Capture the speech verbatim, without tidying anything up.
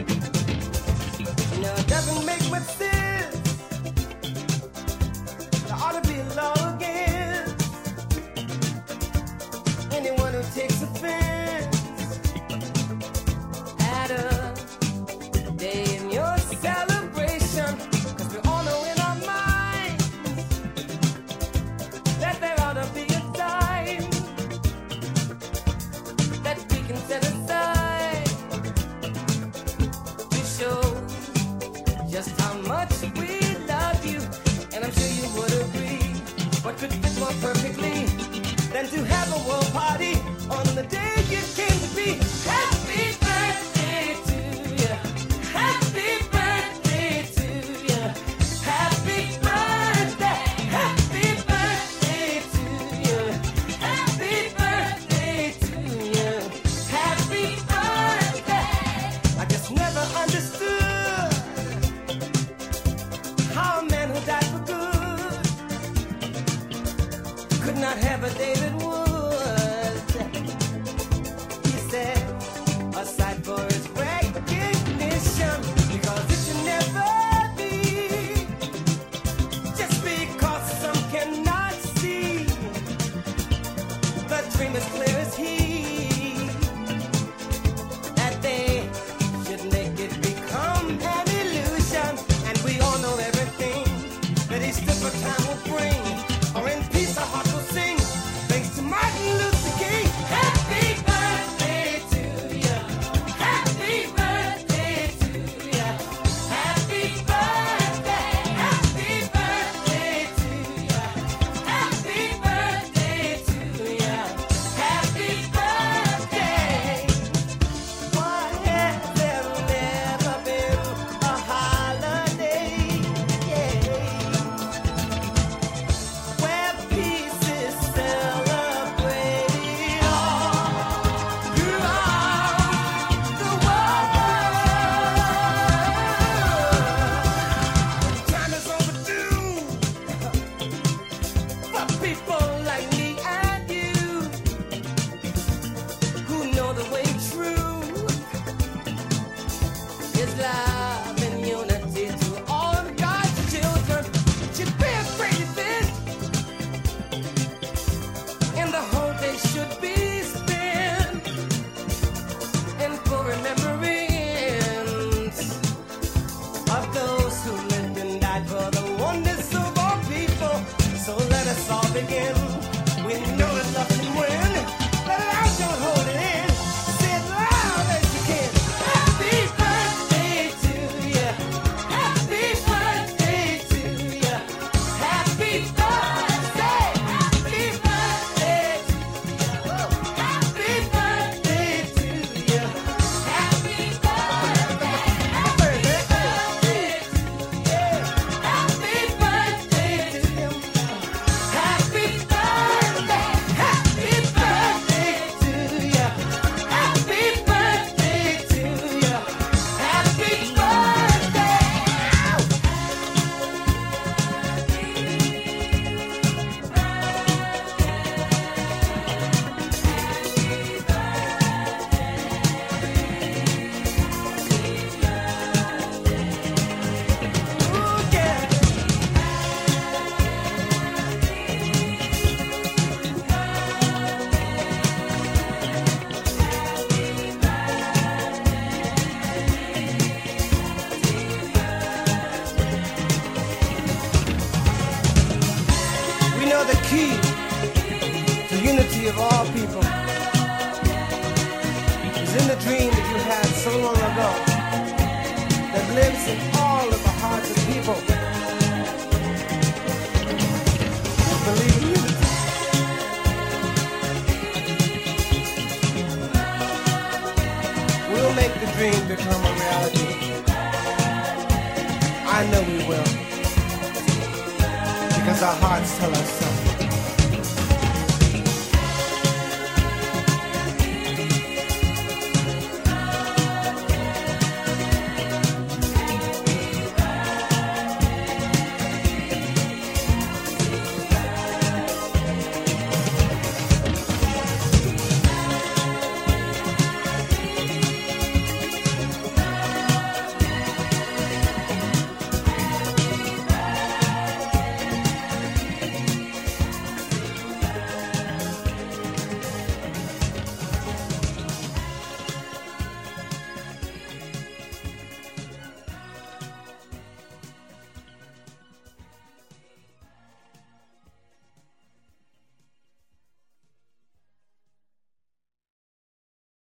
You know, it doesn't make much sense. There ought to be a law against anyone who takes offense at a day in your celebration. 'Cause we all know in our minds that there ought to be a time that we can set aside to show just how much we love you. And I'm sure you would agree, what could fit more perfectly than to have a world party on the day you came to be. Happy birthday to you. Happy birthday to you. Happy birthday. Happy birthday to you. Happy birthday to you. Happy birthday. I just never understood how a man who died for good could not have a David Wood. He said, aside for his recognition, because it should never be just because some cannot see. The dream is clear as he, that they should make it become an illusion. And we all know everything that each different time will bring. Or in peace our heart will sing, thanks to Martin Luther King. Happy birthday to you. Happy birthday to you. Happy birthday. Happy birthday to you. Happy birthday to you. Happy birthday. Why has there never been a holiday? Yeah. Where peace is celebrated all throughout the world. Time is overdue for people like me and you, who know the way true is love and unity to all of God's children. It should be a great event, and the whole day should be spent in full remembrance of those who lived and died for the oneness of all people. So let us all begin. We know that love can win. Let it out, don't hold it in. Say it loud as you can. Happy birthday to you. Happy birthday to you. Happy birthday. Happy birthday to you. Happy birthday to you. Happy birthday. Happy birthday to you. Happy birthday to you. Happy birthday. Happy birthday to you. Happy birthday to you. Happy birthday. Ooh, yeah. We know the key to unity of all people is in the dream that you had so long ago that lives in all of the hearts of people. Believe in unity. We'll make the dream become a reality. I know we will, because our hearts tell us so.